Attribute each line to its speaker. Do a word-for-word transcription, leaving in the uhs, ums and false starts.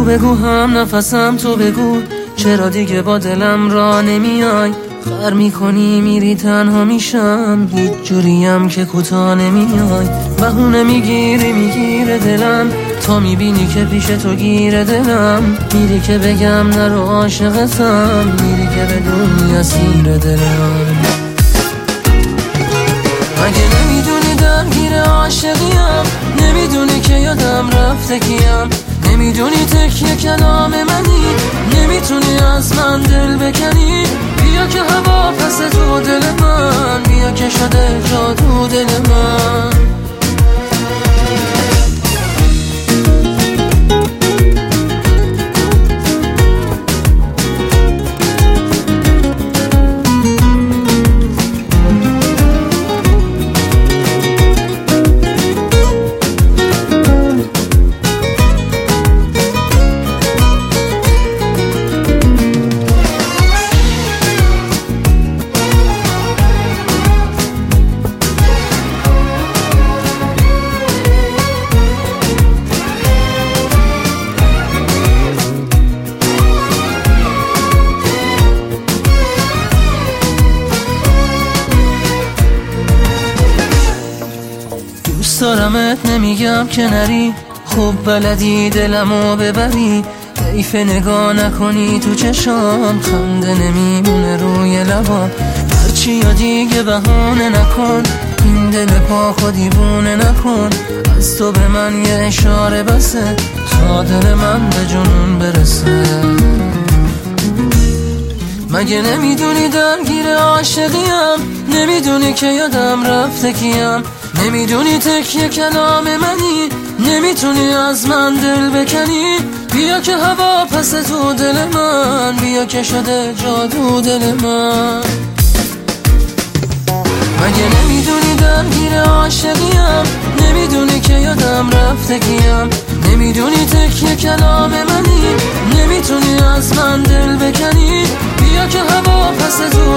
Speaker 1: بگو هم نفسم تو بگو، چرا دیگه با دلم را نمیای؟ غر میکنی میری تنها میشم، هیچ جوریم که کوتا نمیای. بهونه میگیری میگیره دلم، تا میبینی که پیش تو گیره دلم. میری که بگم نرو عاشقتم، میری که بدونی اسیر دلم. مگه نمیدونی درگیر عاشقیم؟ نمیدونی که یادم رفته کیم؟ نمیدونی تکیه کلام منی؟ نمیتونی از من دل بکنی؟ بیا که هوا پس تو دل من، بیا که شده جادو دل من. دوست دارمت نمیگم که نری، خوب بلدی دلمو ببری. حیف نگاه نکنی تو چشام، خنده نمیمونه روی لبام. هرچی یا دیگه بهانه نکن، این دل پا خودیوونه نکن. از تو به من یه اشاره بسه، تا دل من به جنون برسه. مگه نمیدونی درگیر عاشقیم؟ نمیدونی که یادم رفته کیم؟ نمیدونی تکیه کلام منی؟ نمیتونی از من دل بکنی؟ بیا که هوا پس تو دل من، بیا که شده جادو دل من. مگه نمیدونی درگیر عاشقیم؟ نمیدونی که یادم رفته کیم؟ نمیدونی تکیه کلام منی؟ نمیتونی از من دل بکنی؟ بیا که هوا پس تو